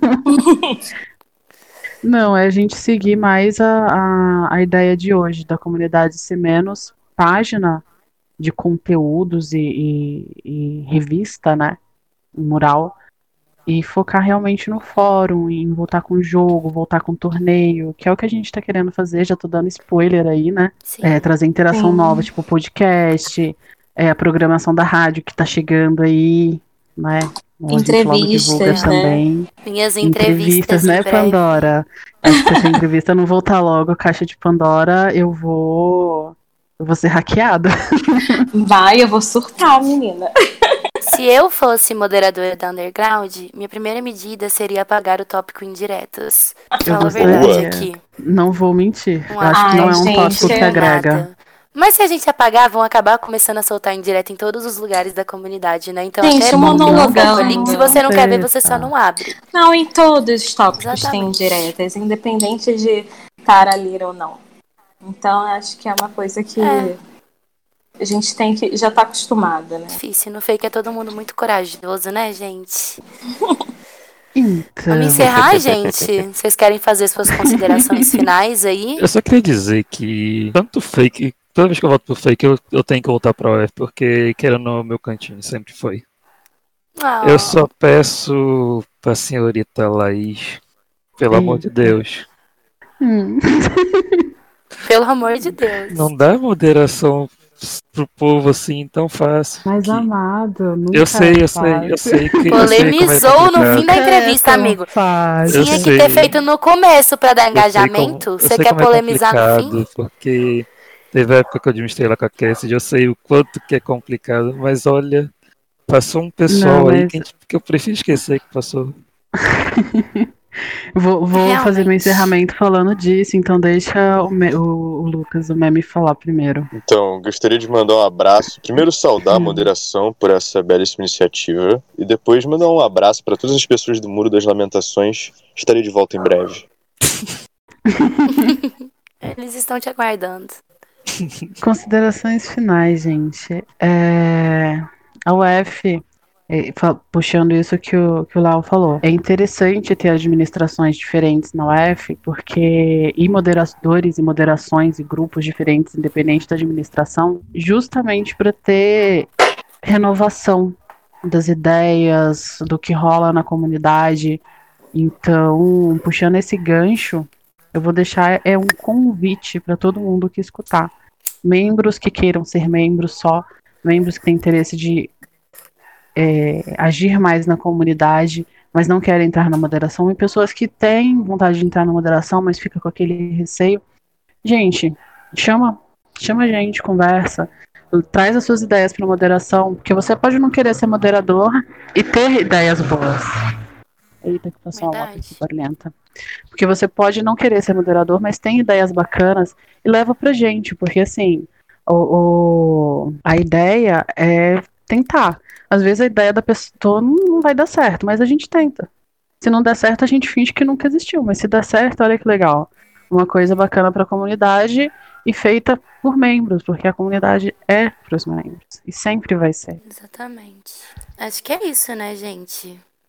Não, é a gente seguir mais a, a, a ideia de hoje, da comunidade ser menos página de conteúdos e, e, e revista, né? Mural. E focar realmente no fórum, em voltar com jogo, voltar com torneio, que é o que a gente tá querendo fazer, já tô dando spoiler aí, né? Sim. É, trazer interação Sim. nova, tipo podcast, é, a programação da rádio que tá chegando aí, né? A gente logo divulga Entrevistas, né? também. Minhas entrevistas, Entrevistas, né, em breve. Pandora? Acho que se essa entrevista não voltar logo a caixa de Pandora, eu vou. Eu vou ser hackeada. Vai, eu vou surtar, menina. Se eu fosse moderadora da Underground, minha primeira medida seria apagar o tópico indiretas. Eu Fala a verdade gostaria. aqui. Não vou mentir. Não Eu acho que Ai, não é um gente, tópico que é agrega. Nada. Mas se a gente apagar, vão acabar começando a soltar indireta em todos os lugares da comunidade, né? Então Gente, até o bom que não monologando. foca ali, que se você não quer ver, você só não abre. Não, em todos os tópicos Exatamente. tem diretas, independente de estar ali ou não. Então, acho que é uma coisa que É. a gente tem que já tá acostumada, né? Difícil, no fake é todo mundo muito corajoso, né, gente? Então. Vamos encerrar, gente? Vocês querem fazer suas considerações finais aí? Eu só queria dizer que tanto fake, toda vez que eu volto pro fake, eu, eu tenho que voltar pra U F, porque querendo no meu cantinho, sempre foi. Ah, Eu só peço pra senhorita Laís, pelo amor de Deus, Hum. pelo amor de Deus. não dá moderação pro povo assim tão fácil. Mas que- amado, nunca Eu sei, é eu sei, eu fácil. sei que eu sei como é Polemizou no complicado. fim da Nunca é entrevista, tão amigo. fácil. Eu Tinha que sei. ter feito no começo pra dar Eu sei como- engajamento. eu Você sei quer como é polemizar no fim? complicado, porque teve época que eu administrei lá com a Cassie, eu sei o quanto que é complicado, mas olha, passou um pessoal Não, aí mas- que, a gente- que eu prefiro esquecer que passou. Vou, vou Realmente. fazer meu encerramento falando disso, então deixa o, me- o- o Lucas, o meme, falar primeiro. Então, gostaria de mandar um abraço. Primeiro, saudar a Hum. moderação por essa belíssima iniciativa. E depois, mandar um abraço para todas as pessoas do Muro das Lamentações. Estarei de volta em breve. Eles estão te aguardando. Considerações finais, gente. É, A U F, é, fa- puxando isso que o, que o Lau falou, é interessante ter administrações diferentes na U F, porque e moderadores e moderações e grupos diferentes, independente da administração, justamente para ter renovação das ideias, do que rola na comunidade. Então, puxando esse gancho, eu vou deixar é um convite para todo mundo que escutar. Membros que queiram ser membros só, membros que têm interesse de é, agir mais na comunidade, mas não querem entrar na moderação, e pessoas que têm vontade de entrar na moderação, mas fica com aquele receio. Gente, chama, chama a gente, conversa, traz as suas ideias para moderação, porque você pode não querer ser moderador e ter ideias boas. Eita, que passou uma moto Verdade. aqui barulhenta. Porque você pode não querer ser moderador, mas tem ideias bacanas e leva pra gente, porque assim, o, o- a ideia é tentar. Às vezes a ideia da pessoa não, não vai dar certo, mas a gente tenta. Se não der certo, a gente finge que nunca existiu, mas se der certo, olha que legal. Uma coisa bacana pra comunidade e feita por membros, porque a comunidade é pros membros e sempre vai ser. Exatamente. Acho que é isso, né, gente?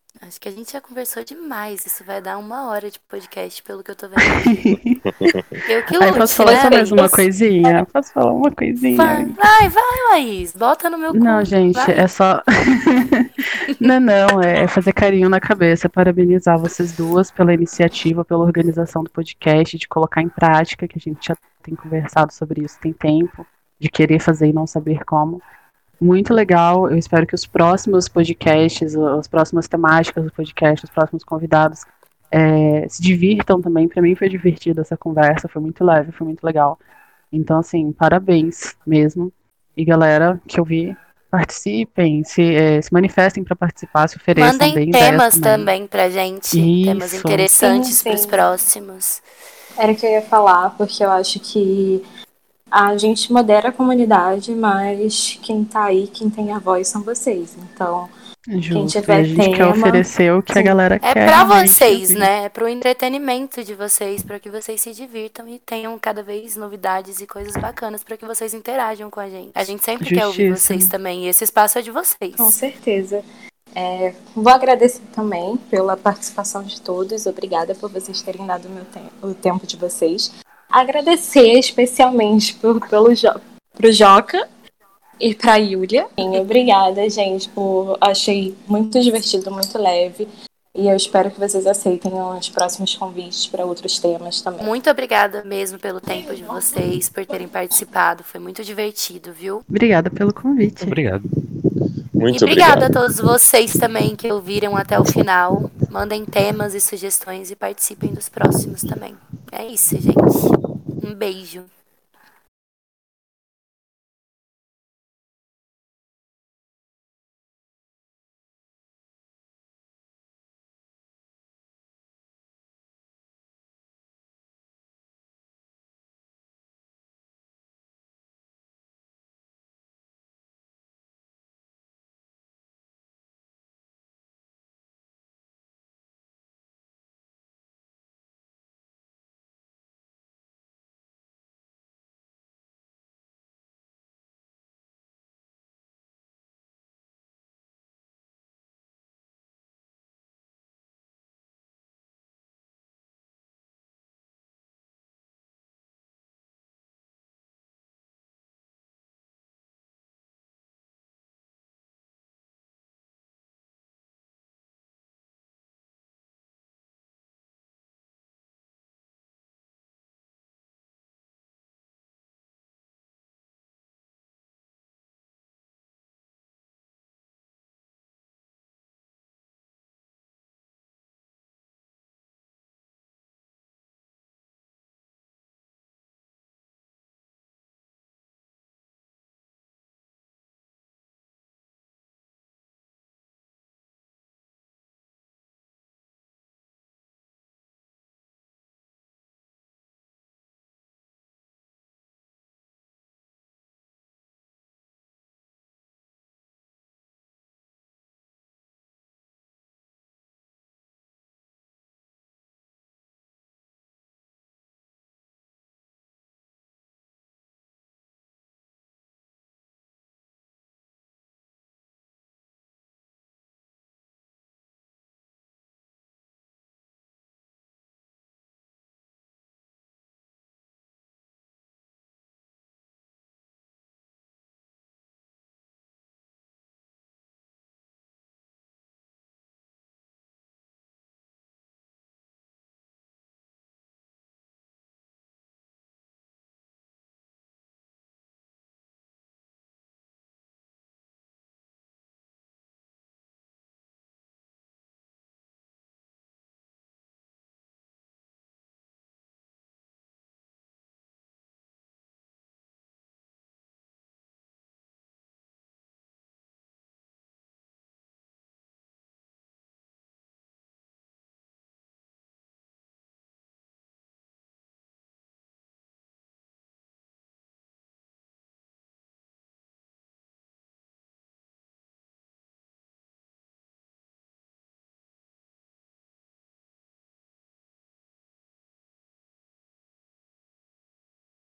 Acho que a gente já conversou demais. Isso vai dar uma hora de podcast, pelo que eu tô vendo aqui. Eu que Aí posso lute, falar né? só mais uma coisinha? Posso falar uma coisinha? Vai, vai, vai, Laís. Bota no meu cu. Não, gente, vai. é só. Não, não, é fazer carinho na cabeça, parabenizar vocês duas pela iniciativa, pela organização do podcast, de colocar em prática, que a gente já tem conversado sobre isso tem tempo, de querer fazer e não saber como. Muito legal, eu espero que os próximos podcasts, as próximas temáticas do podcast, os próximos convidados é, se divirtam também. Para mim foi divertida essa conversa, foi muito leve, foi muito legal. Então, assim, parabéns mesmo. E galera que eu vi, participem, se, é, se manifestem para participar, se ofereçam, Mandem deem temas ideias também. também pra gente. Temas Isso. interessantes Sim, pros sim. próximos. Era o que eu ia falar, porque eu acho que a gente modera a comunidade, mas quem tá aí, quem tem a voz são vocês. Então, Justo. tiver E a gente quer tema, oferecer o que sim. a galera É quer. pra realmente vocês, ouvir. né? É pro entretenimento de vocês, pra que vocês se divirtam e tenham cada vez novidades e coisas bacanas pra que vocês interajam com a gente. A gente sempre quer ouvir Justíssimo. vocês também, e esse espaço é de vocês. Com certeza. É, vou agradecer também pela participação de todos. Obrigada por vocês terem dado o, meu te o tempo de vocês. Agradecer especialmente por, pelo jo pro Joca e pra Yulia. Sim, obrigada, gente, por achei muito divertido, muito leve. E eu espero que vocês aceitem os próximos convites para outros temas também. Muito obrigada mesmo pelo tempo de vocês, por terem participado. Foi muito divertido, viu? Obrigada pelo convite. Obrigado. Muito e obrigada obrigado. a todos vocês também que ouviram até o final. Mandem temas e sugestões e participem dos próximos também. É isso, gente. Um beijo.